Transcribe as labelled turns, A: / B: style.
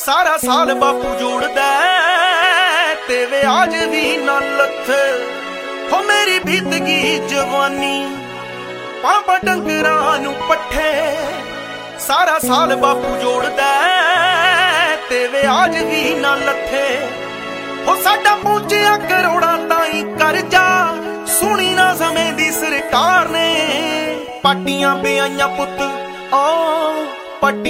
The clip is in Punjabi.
A: ਸਾਰਾ ਸਾਲ ਬਾਪੂ ਜੋੜਦਾ ਤੇ ਵਿਆਜ ਵੀ ਨਾ ਲੱਥੇ। ਹੋ ਮੇਰੀ ਬੀਤ ਗਈ ਜਵਾਨੀ ਪਾਪਾ ਡੰਗਰਾਂ ਨੂੰ ਪੱਠੇ। ਸਾਰਾ ਸਾਲ ਬਾਪੂ ਜੋੜਦਾ ਤੇ ਵਿਆਜ ਵੀ ਨਾ ਲੱਥੇ। ਹੋ ਸਾਡਾ ਪਹੁੰਚਿਆ ਕਰੋੜਾਂ ਤਾਈਂ ਕਰਜ਼ਾ ਸੁਣੀ ਨਾ ਸਮੇਂ ਦੀ ਸਰਕਾਰ ਨੇ। ਪਾਟੀਆਂ ਪਿਆਈਆਂ ਪੁੱਤ ਪੱਟੀ